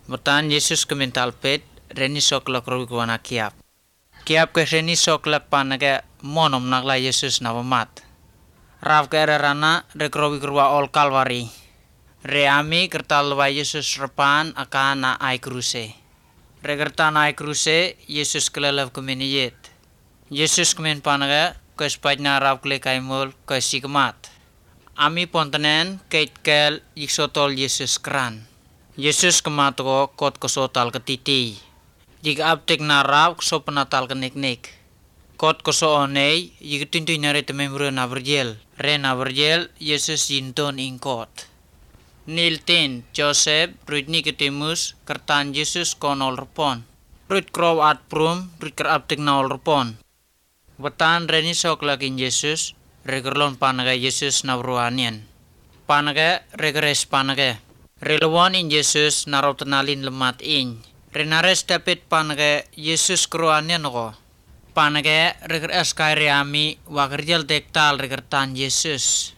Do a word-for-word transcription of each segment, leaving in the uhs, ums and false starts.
Bertan Yesus ke mental pet reni sok lak rogi kuana kiap. Kiap ke reni sok lak panake monom nakla Yesus nawamat. Rav ke rana rek rogi kurwa ol kalvari. Reami kertal wa Yesus repan akan na ai kruse. Regerta na ai kruse Yesus kelelaf kemeniyet. Yesus kemen panake kespajna rav kle kaimul kesikmat. Ami pontanen keit kel yiksotol Yesus kran. Yesus kematko kot kosotal ketiti. Jika aptek narap so penatal kenik-nik. Kot koso onei jika tintu nare tememru na berjel. Re na berjel Yesus jinton ingkot. Niltin Joseph ruit Nicodemus kertan Yesus konol repon. Ruit krow at prum ruit ker aptek naol repon. Betan reni sok lakin Yesus regerlon panaga Yesus na bruanian. Panaga regeres panaga. Relawan in Yesus narau tenalin lemat in. Renares dapat panaga Yesus keruannya noko. Panaga reger eskai reami wakerjal dektal regertan Yesus.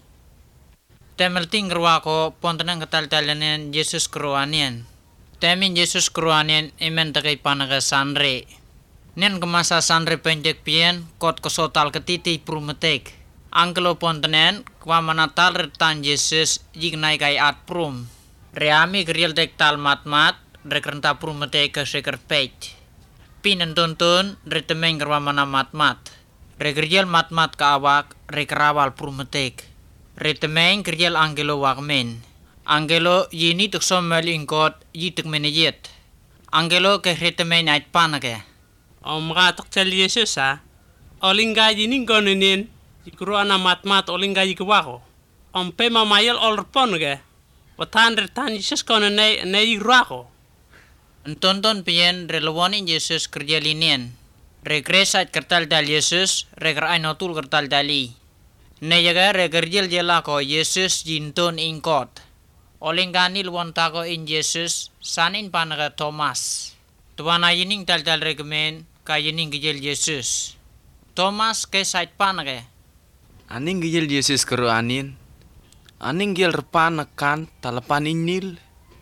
Temel tingger wako pontenang ketal-talian Yesus keruannya. Temin Yesus keruannya imen takai panaga sanre. Nen kemasa sanre pendek pien kot kesotal ketiti prumetek. Angkelo pontenen kwa manatal retan Yesus jignai kai at prum. Reami gerial dektal mat-mat, rekrenta prumete ke seker peit. Pinan tuntun, retemeng kerwa mana mat-mat. Regerial mat-mat ke awak, rekrawal prumetek. Retemeng gerial angelo wakmen. Angelo yini tuk somel ingkot, yituk menejit. Angelo ke retemeng ait panake. Om ratok cel Yesus ha. Olingga yini gonenin, jikuru ana mat-mat olingga yikwako. Om pe mamayel olrpon ke. Watan retan Yesus kono ne ne irako. Entonton pien relawan in Yesus kerja linien. Regresat kertal dal Yesus, reger ainotul kertal dali. Ne jaga regerjel jelako Yesus jinton ingkot. Olingani luan tako in Yesus sanin panaga Thomas. Tuana yining tal dal regmen ka yining gejel Yesus. Thomas ke sait panaga. Aning gijel Yesus keru anin. Aning gil repan akan talapan inil.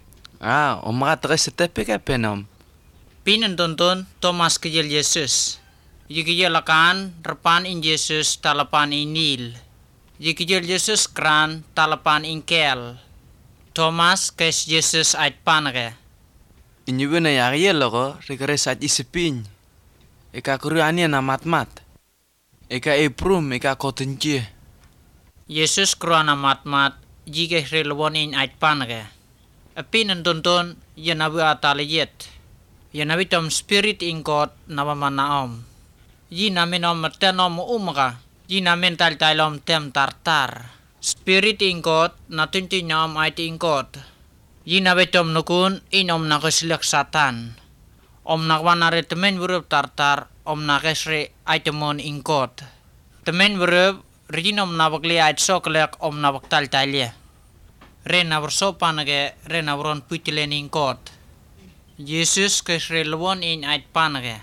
Ah, om mengatakan setepe ke penom. Pinan tonton Thomas gejel Yesus. Jikijel akan repan in Yesus talapan inil. Jikijel Yesus kran talapan ingkel. Thomas kes Yesus ait panake. Inyuwe na yariel loko regres ait isipin. Eka kuru anian amat-mat. Eka eprum eka kotencie. Yesus kroana mat-mat jike relwonin ait panake. Apin entonton yanawi ataliyet. Yanawi tom spirit ingkot nawamana om. Yi namin om mertenom umaka. Yi namin tal-talom tem tartar. Spirit ingkot natunti nyom ait ingkot. Yi nawi tom nukun inom nakesilak satan. Om nakwanare temen burup tartar om nakesre aitemon ingkot. Temen burup Rijin om nabak li ait soklek om nabak tal talia. Re nabur sopanage re naburon putilen ingkot. Yesus kesre lewon in ait panage.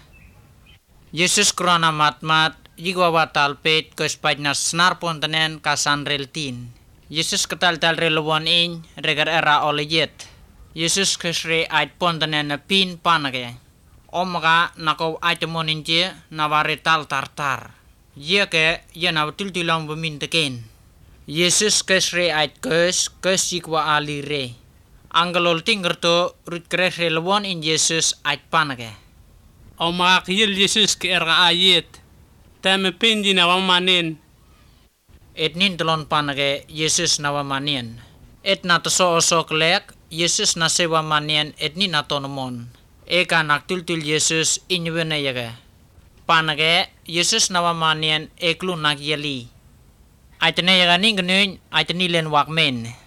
Yesus krona mat-mat jigwa watal pet kespajna snar pontenen kasan reltin. Yesus ketal tal re lewon in regar era olejet. Yesus kesre ait pontenen pin panage. Om ga nako aitemon inje naware tal tartar. Ia ke ia na betul tilang bermintaken. Yesus kesre ait kes kes jikwa alire. Anggelol tinggerto rut kresre lewon in Yesus ait panake. Om makiyel Yesus ke erga ayet. Teme pindi na wamanin. Et nin telon panake Yesus na wamanin. Et na toso osok lek Yesus na sewa manien et ni na tonomon. Eka nak tultul Yesus inyuene yaga. Panage Yesus nawamanian eklu nagyali. Aitene yaga ning genuin aitene len wakmen.